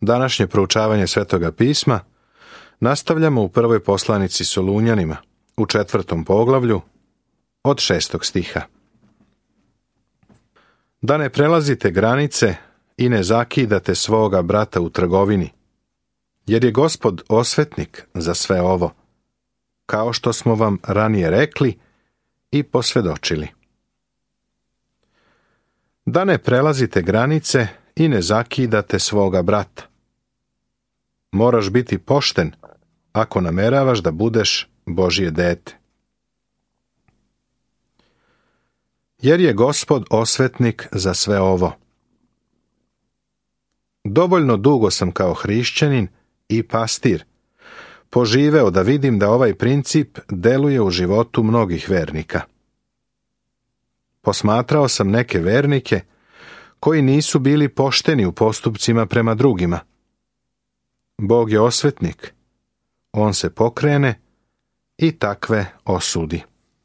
Današnje proučavanje Svetoga pisma nastavljamo u prvoj poslanici Solunjanima, u 4. poglavlju, od 6. stiha. Da ne prelazite granice i ne zakidate svoga brata u trgovini, jer je Gospod osvetnik za sve ovo, kao što smo vam ranije rekli i posvjedočili. Da ne prelazite granice i ne zakidate svoga brata. Moraš biti pošten ako nameravaš da budeš Božje dete. Jer je Gospod osvetnik za sve ovo. Dovoljno dugo sam kao hrišćanin i pastir poživeo da vidim da ovaj princip deluje u životu mnogih vernika. Posmatrao sam neke vernike koji nisu bili pošteni u postupcima prema drugima. Bog je osvetnik. On se pokrene i takve osudi.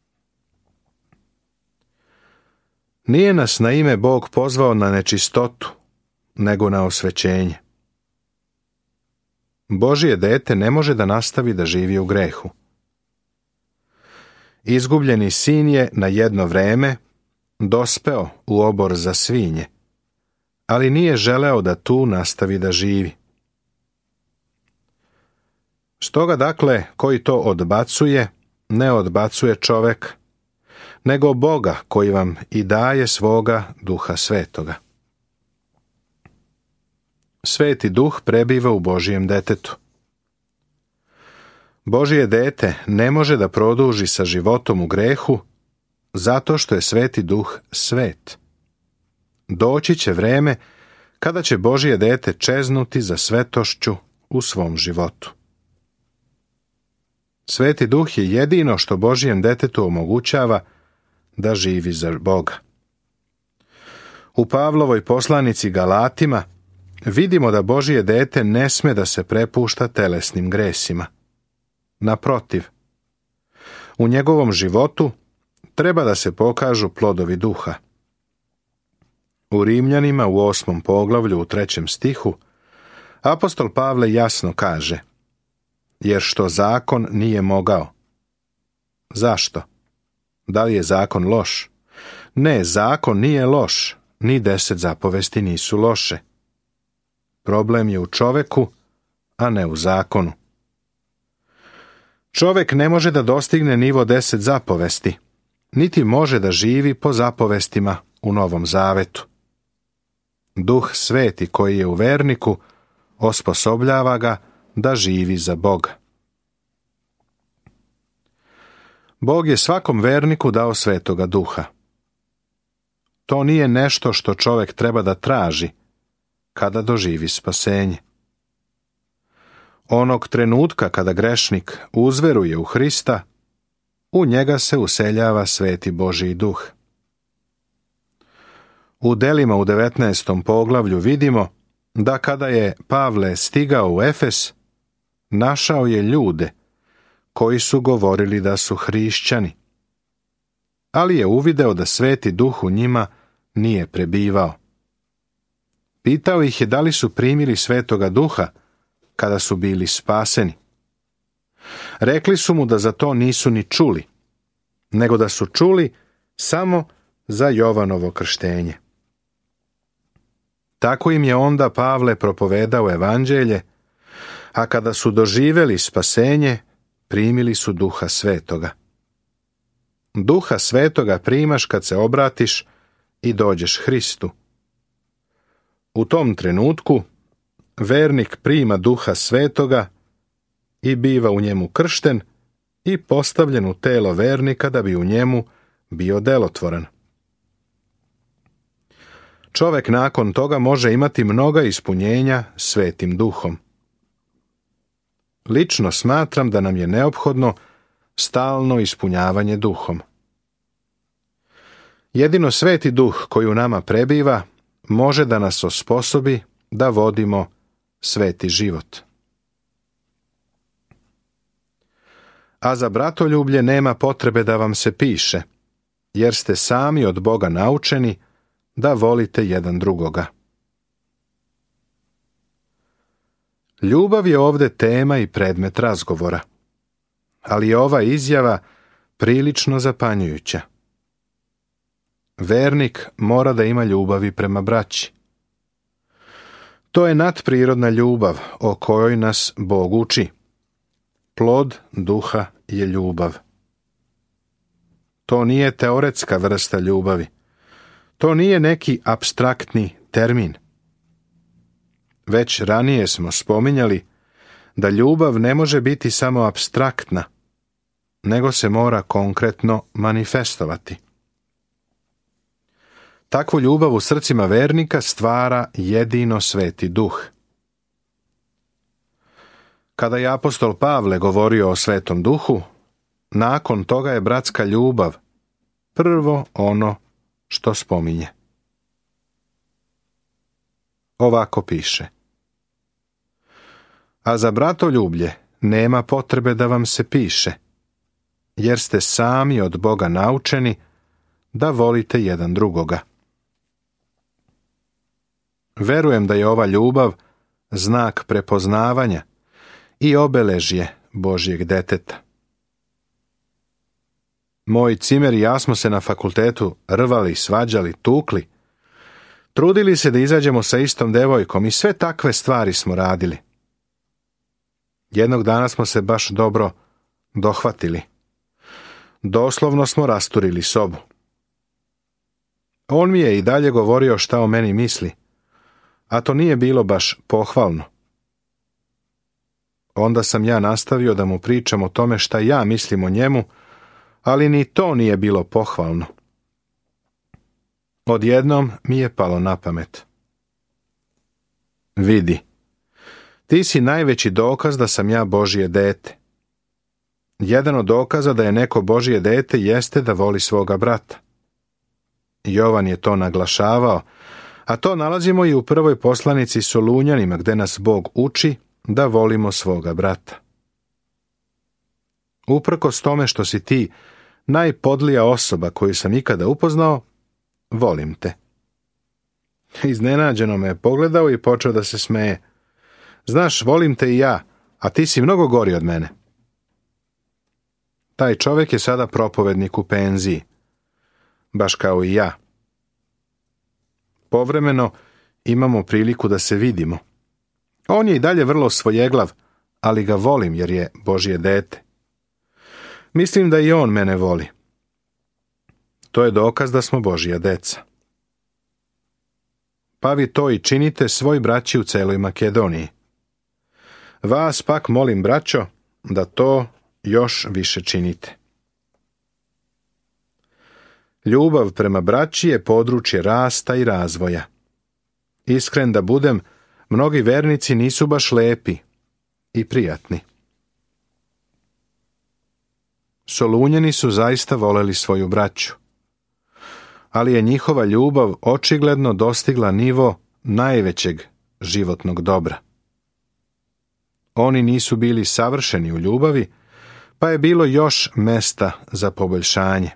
Nije nas na ime Bog pozvao na nečistotu, nego na osvećenje. Božje dete ne može da nastavi da živi u grehu. Izgubljeni sin je na jedno vreme dospeo u obor za svinje, ali nije želeo da tu nastavi da živi. Stoga dakle, koji to odbacuje, ne odbacuje čoveka, nego Boga koji vam i daje svoga Duha Svetoga. Sveti Duh prebiva u Božjem detetu. Božje dete ne može da produži sa životom u grehu, zato što je Sveti Duh svet. Doći će vreme kada će Božje dete čeznuti za svetošću u svom životu. Sveti Duh je jedino što Božjem detetu omogućava da živi za Boga. U Pavlovoj poslanici Galatima vidimo da Božje dete ne sme da se prepušta telesnim gresima. Naprotiv, u njegovom životu treba da se pokažu plodovi duha. U Rimljanima u 8. poglavlju u 3. stihu apostol Pavle jasno kaže: jer što zakon nije mogao. Zašto? Da li je zakon loš? Ne, zakon nije loš, ni 10 zapovesti nisu loše. Problem je u čoveku, a ne u zakonu. Čovek ne može da dostigne nivo 10 zapovesti, niti može da živi po zapovestima u Novom Zavetu. Duh Sveti koji je u verniku osposobljava ga da živi za Boga. Bog je svakom verniku dao Svetoga Duha. To nije nešto što čovjek treba da traži kada doživi spasenje. Onog trenutka kada grešnik uzveruje u Hrista, u njega se useljava Sveti Božji Duh. U Delima u 19. poglavlju vidimo da kada je Pavle stigao u Efes, našao je ljude koji su govorili da su hrišćani, ali je uvideo da Sveti Duh u njima nije prebivao. Pitao ih je da li su primili Svetoga Duha kada su bili spaseni. Rekli su mu da za to nisu ni čuli, nego da su čuli samo za Jovanovo krštenje. Tako im je onda Pavle propovedao evanđelje, a kada su doživeli spasenje, primili su Duha Svetoga. Duha Svetoga primaš kad se obratiš i dođeš Hristu. U tom trenutku vernik prima Duha Svetoga i biva u njemu kršten i postavljen u telo vernika da bi u njemu bio delotvoran. Čovek nakon toga može imati mnoga ispunjenja Svetim Duhom. Lično smatram da nam je neophodno stalno ispunjavanje Duhom. Jedino Sveti Duh koji u nama prebiva može da nas osposobi da vodimo sveti život. A za bratoljublje nema potrebe da vam se piše, jer ste sami od Boga naučeni da volite jedan drugoga. Ljubav je ovdje tema i predmet razgovora, ali je ova izjava prilično zapanjujuća. Vernik mora da ima ljubavi prema braći. To je nadprirodna ljubav o kojoj nas Bog uči. Plod duha je ljubav. To nije teoretska vrsta ljubavi. To nije neki apstraktni termin. Već ranije smo spominjali da ljubav ne može biti samo apstraktna, nego se mora konkretno manifestovati. Takvu ljubav u srcima vernika stvara jedino Sveti Duh. Kada je apostol Pavle govorio o Svetom Duhu, nakon toga je bratska ljubav prvo ono što spominje. Ovako piše: A za bratoljublje nema potrebe da vam se piše, jer ste sami od Boga naučeni da volite jedan drugoga. Verujem da je ova ljubav znak prepoznavanja i obeležje Božjeg deteta. Moj cimer i ja smo se na fakultetu rvali, svađali, tukli. Trudili se da izađemo sa istom devojkom i sve takve stvari smo radili. Jednog dana smo se baš dobro dohvatili. Doslovno smo rasturili sobu. On mi je i dalje govorio šta o meni misli, a to nije bilo baš pohvalno. Onda sam ja nastavio da mu pričam o tome šta ja mislim o njemu, ali ni to nije bilo pohvalno. Odjednom mi je palo na pamet: Vidi, ti si najveći dokaz da sam ja Božje dete. Jedan od dokaza da je neko Božje dete jeste da voli svoga brata. Jovan je to naglašavao, a to nalazimo i u prvoj poslanici Solunjanima, gde nas Bog uči da volimo svoga brata. Uprkos tome što si ti najpodlija osoba koju sam ikada upoznao, volim te. Iznenađeno me je pogledao i počeo da se smeje. Znaš, volim te i ja, a ti si mnogo gori od mene. Taj čovjek je sada propovednik u penziji, baš kao i ja. Povremeno imamo priliku da se vidimo. On je i dalje vrlo svojeglav, ali ga volim jer je Božje dete. Mislim da i on mene voli. To je dokaz da smo Božja deca. Pa vi to i činite svoj braći u celoj Makedoniji. Vas pak molim, braćo, da to još više činite. Ljubav prema braći je područje rasta i razvoja. Iskren da budem, mnogi vernici nisu baš lepi i prijatni. Solunjani su zaista voleli svoju braću, ali je njihova ljubav očigledno dostigla nivo najvećeg životnog dobra. Oni nisu bili savršeni u ljubavi, pa je bilo još mesta za poboljšanje.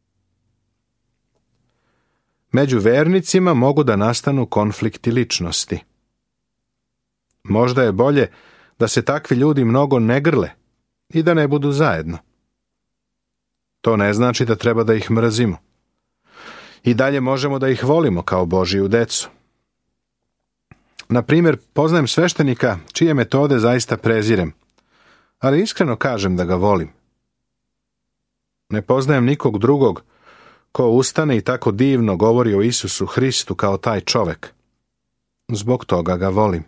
Među vernicima mogu da nastanu konflikti ličnosti. Možda je bolje da se takvi ljudi mnogo ne grle i da ne budu zajedno. To ne znači da treba da ih mrzimo. I dalje možemo da ih volimo kao Božiju decu. Na primjer, poznajem sveštenika čije metode zaista prezirem, ali iskreno kažem da ga volim. Ne poznajem nikog drugog ko ustane i tako divno govori o Isusu Hristu kao taj čovek. Zbog toga ga volim.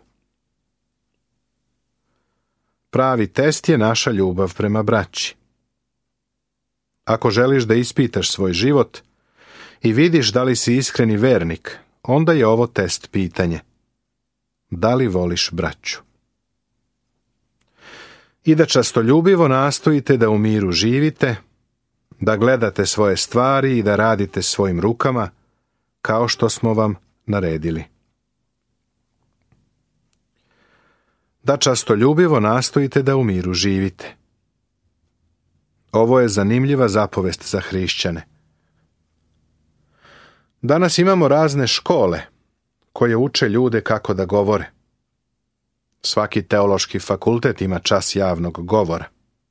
Pravi test je naša ljubav prema braći. Ako želiš da ispitaš svoj život i vidiš da li si iskreni vernik, onda je ovo test pitanje: da li voliš braću? I da častoljubivo nastojite da u miru živite, da gledate svoje stvari i da radite svojim rukama, kao što smo vam naredili. Da častoljubivo nastojite da u miru živite. Ovo je zanimljiva zapovest za hrišćane. Danas imamo razne škole koje uče ljude kako da govore. Svaki teološki fakultet ima čas javnog govora.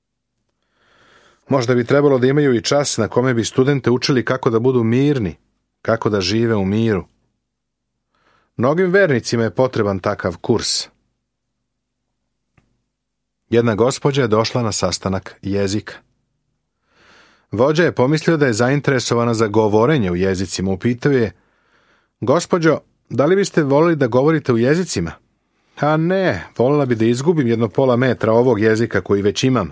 Možda bi trebalo da imaju i čas na kome bi studente učili kako da budu mirni, kako da žive u miru. Mnogim vernicima je potreban takav kurs. Jedna gospođa je došla na sastanak jezika. Vođa je pomislio da je zainteresovana za govorenje u jezicima. Upitao je: gospođo, da li biste voljeli da govorite u jezicima? A ne, voljela bi da izgubim 1,5 metra ovog jezika koji već imam.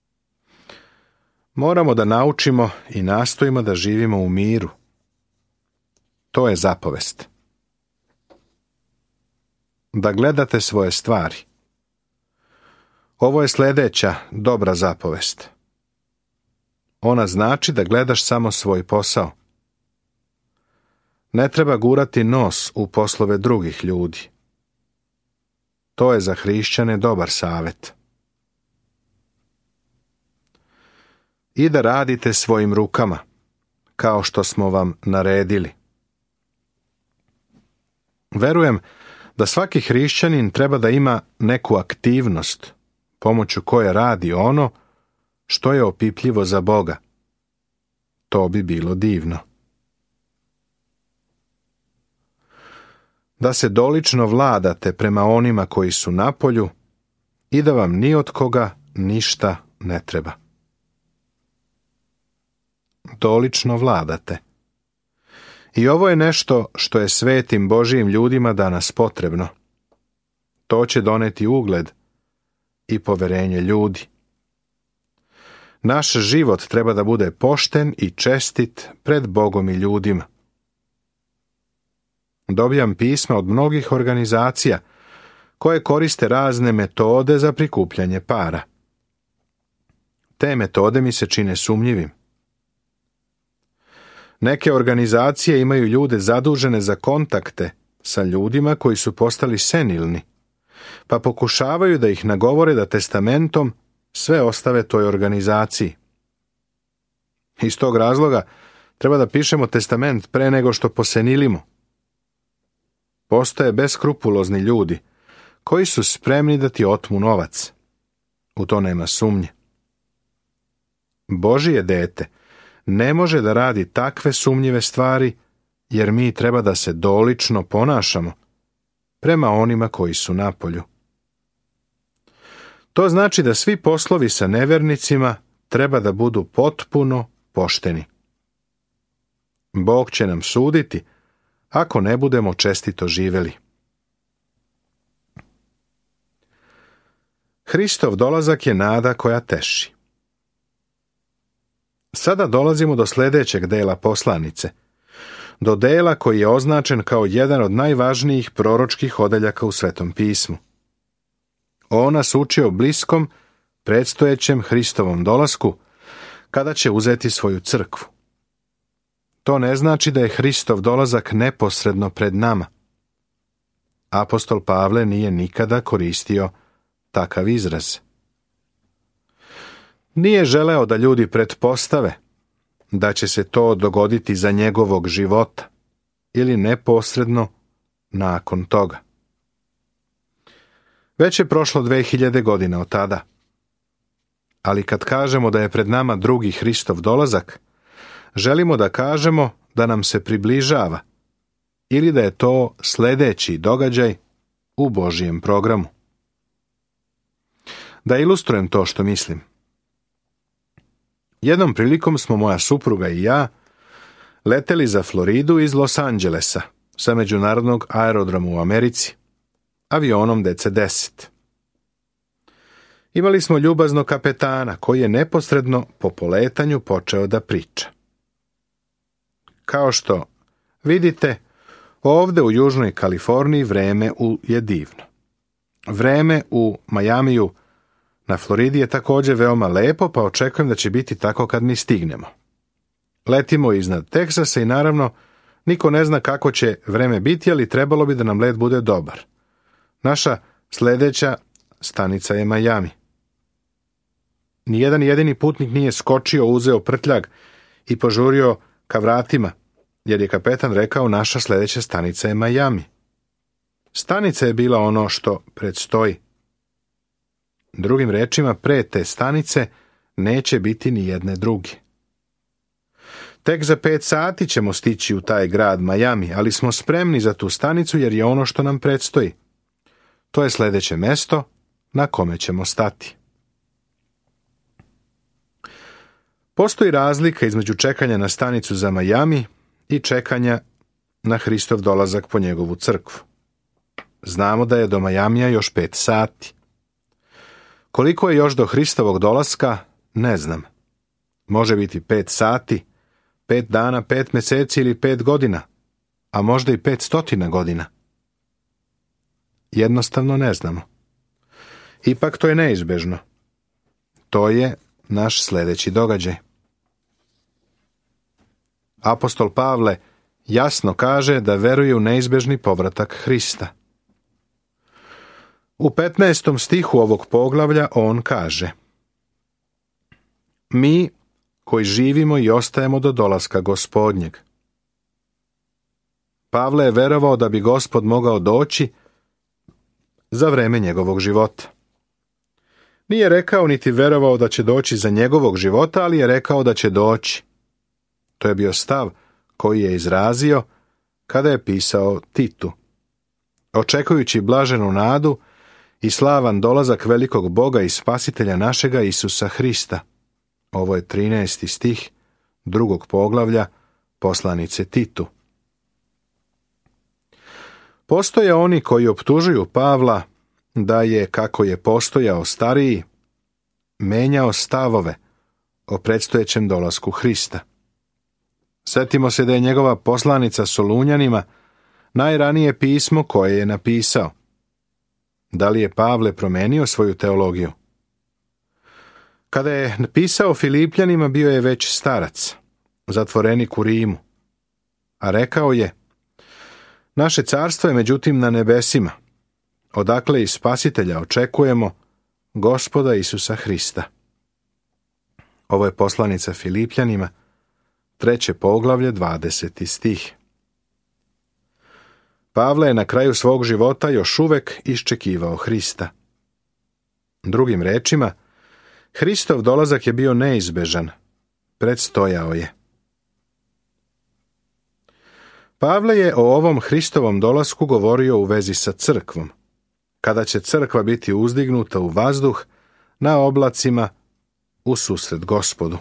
Moramo da naučimo i nastojimo da živimo u miru. To je zapovest. Da gledate svoje stvari. Ovo je sljedeća dobra zapovest. Ona znači da gledaš samo svoj posao. Ne treba gurati nos u poslove drugih ljudi. To je za hrišćane dobar savjet. I da radite svojim rukama, kao što smo vam naredili. Verujem da svaki hrišćanin treba da ima neku aktivnost pomoću koje radi ono što je opipljivo za Boga. To bi bilo divno. Da se dolično vladate prema onima koji su napolju i da vam ni od koga ništa ne treba. Dolično vladate. I ovo je nešto što je svetim Božijim ljudima danas potrebno. To će doneti ugled i poverenje ljudi. Naš život treba da bude pošten i čestit pred Bogom i ljudima. Dobijam pisma od mnogih organizacija koje koriste razne metode za prikupljanje para. Te metode mi se čine sumnjivim. Neke organizacije imaju ljude zadužene za kontakte sa ljudima koji su postali senilni, pa pokušavaju da ih nagovore da testamentom sve ostave toj organizaciji. Iz tog razloga treba da pišemo testament pre nego što posenilimo. Postoje beskrupulozni ljudi koji su spremni da ti otmu novac. U to nema sumnje. Božije dete ne može da radi takve sumnjive stvari, jer mi treba da se dolično ponašamo prema onima koji su napolju. To znači da svi poslovi sa nevernicima treba da budu potpuno pošteni. Bog će nam suditi ako ne budemo čestito živeli. Hristov dolazak je nada koja teši. Sada dolazimo do sljedećeg dela poslanice, do dela koji je označen kao jedan od najvažnijih proročkih odeljaka u Svetom pismu. On nas uči o bliskom, predstojećem Hristovom dolasku, kada će uzeti svoju crkvu. To ne znači da je Hristov dolazak neposredno pred nama. Apostol Pavle nije nikada koristio takav izraz. Nije želeo da ljudi pretpostave da će se to dogoditi za njegovog života ili neposredno nakon toga. Već je prošlo 2000 godina od tada. Ali kad kažemo da je pred nama drugi Hristov dolazak, želimo da kažemo da nam se približava ili da je to sljedeći događaj u Božijem programu. Da ilustrujem to što mislim. Jednom prilikom smo moja supruga i ja leteli za Floridu iz Los Angelesa sa međunarodnog aerodroma u Americi, avionom DC-10. Imali smo ljubaznog kapetana koji je neposredno po poletanju počeo da priča. Kao što vidite, ovde u Južnoj Kaliforniji vreme je divno. Vreme u Majamiju na Floridi je također veoma lepo, pa očekujem da će biti tako kad mi stignemo. Letimo iznad Teksasa i naravno niko ne zna kako će vreme biti, ali trebalo bi da nam let bude dobar. Naša sljedeća stanica je Majami. Nijedan jedini putnik nije skočio, uzeo prtljag i požurio ka vratima, jer je kapetan rekao naša sljedeća stanica je Majami. Stanica je bila ono što predstoji. Drugim rečima, pre te stanice neće biti ni jedne druge. Tek za 5 sati ćemo stići u taj grad Miami, ali smo spremni za tu stanicu jer je ono što nam predstoji. To je sljedeće mesto na kome ćemo stati. Postoji razlika između čekanja na stanicu za Miami i čekanja na Hristov dolazak po njegovu crkvu. Znamo da je do Majamija još 5 sati. Koliko je još do Hristovog dolaska, ne znam. Može biti 5 sati, 5 dana, 5 mjeseci ili 5 godina, a možda i 500 godina. Jednostavno ne znamo. Ipak to je neizbežno. To je naš sljedeći događaj. Apostol Pavle jasno kaže da veruje u neizbežni povratak Hrista. U 15. stihu ovog poglavlja on kaže: Mi koji živimo i ostajemo do dolaska Gospodnjeg. Pavle je verovao da bi Gospod mogao doći za vreme njegovog života. Nije rekao niti verovao da će doći za njegovog života, ali je rekao da će doći. To je bio stav koji je izrazio kada je pisao Titu. Očekujući blaženu nadu i slavan dolazak velikog Boga i Spasitelja našega Isusa Hrista. Ovo je 13. stih 2. poglavlja poslanice Titu. Postoje oni koji optužuju Pavla da je, kako je postojao stariji, menjao stavove o predstojećem dolasku Hrista. Sjetimo se da je njegova poslanica Solunjanima najranije pismo koje je napisao. Da li je Pavle promenio svoju teologiju? Kada je napisao Filipljanima, bio je već starac, zatvorenik u Rimu, a rekao je: Naše carstvo je međutim na nebesima, odakle i Spasitelja očekujemo, Gospoda Isusa Hrista. Ovo je poslanica Filipljanima, 3. poglavlje, 20. stih. Pavle je na kraju svog života još uvek iščekivao Hrista. Drugim rečima, Hristov dolazak je bio neizbežan, predstojao je. Pavle je o ovom Hristovom dolasku govorio u vezi sa crkvom, kada će crkva biti uzdignuta u vazduh na oblacima u susret Gospodu.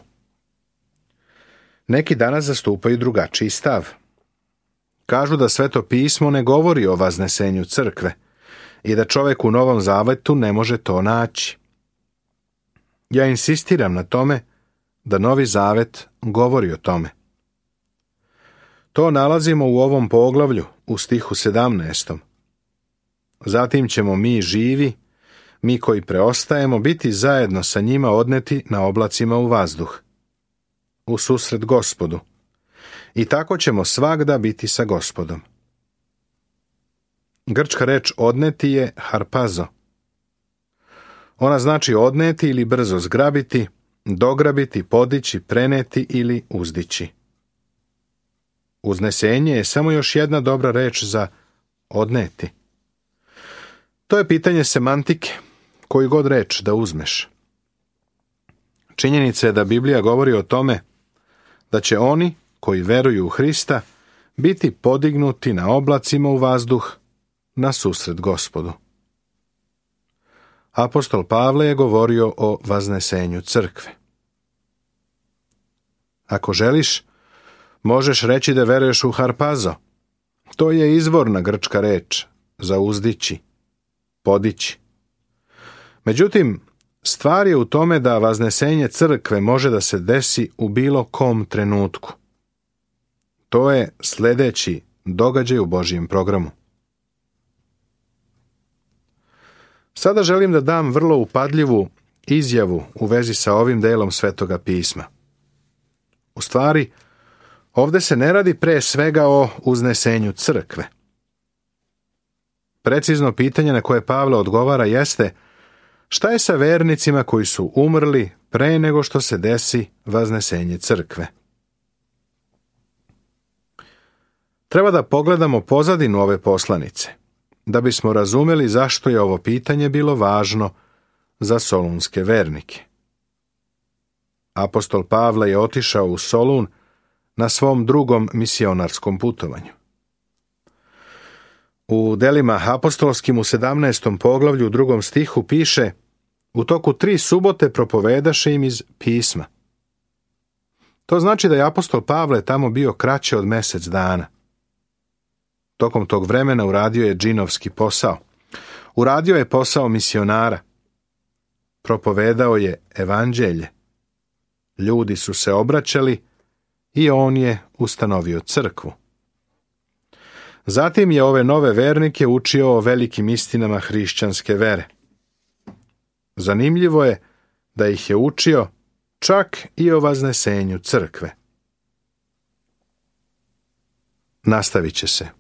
Neki danas zastupaju drugačiji stav. Kažu da Sveto pismo ne govori o vaznesenju crkve i da čovjek u Novom zavetu ne može to naći. Ja insistiram na tome da Novi zavet govori o tome. To nalazimo u ovom poglavlju, u stihu 17. Zatim ćemo mi živi, mi koji preostajemo, biti zajedno sa njima odneti na oblacima u vazduh, u susret Gospodu, i tako ćemo svagda biti sa Gospodom. Grčka reč odneti je harpazo. Ona znači odneti ili brzo zgrabiti, dograbiti, podići, preneti ili uzdići. Uznesenje je samo još jedna dobra reč za odneti. To je pitanje semantike, koju god reč da uzmeš. Činjenica je da Biblija govori o tome da će oni koji veruju u Hrista biti podignuti na oblacima u vazduh na susret Gospodu. Apostol Pavle je govorio o vaznesenju crkve. Ako želiš, možeš reći da veruješ u harpazo. To je izvorna grčka reč za uzdići, podići. Međutim, stvar je u tome da vaznesenje crkve može da se desi u bilo kom trenutku. To je sljedeći događaj u Božjem programu. Sada želim da dam vrlo upadljivu izjavu u vezi sa ovim delom Svetoga pisma. U stvari, ovdje se ne radi pre svega o uznesenju crkve. Precizno pitanje na koje Pavle odgovara jeste: šta je sa vernicima koji su umrli pre nego što se desi vaznesenje crkve? Treba da pogledamo pozadinu ove poslanice, da bismo razumjeli zašto je ovo pitanje bilo važno za solunske vernike. Apostol Pavle je otišao u Solun na svom drugom misionarskom putovanju. U delima apostolskim u 17. poglavlju u 2. stihu piše: u toku 3 subote propovedaše im iz pisma. To znači da je apostol Pavle tamo bio kraće od mjesec dana. Tokom tog vremena uradio je džinovski posao. Uradio je posao misionara. Propovedao je evanđelje. Ljudi su se obraćali i on je ustanovio crkvu. Zatim je ove nove vernike učio o velikim istinama hrišćanske vere. Zanimljivo je da ih je učio čak i o vaznesenju crkve. Nastavit će se.